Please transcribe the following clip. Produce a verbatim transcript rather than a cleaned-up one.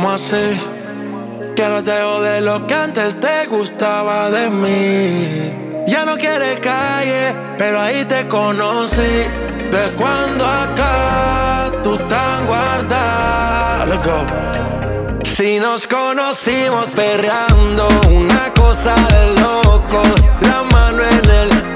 ¿Cómo así? Que ahora te de lo que antes te gustaba de mí. Ya no quieres calle, pero ahí te conocí. De cuando acá tú tan guardada. Let's go. Si nos conocimos perreando, una cosa de loco. La mano en el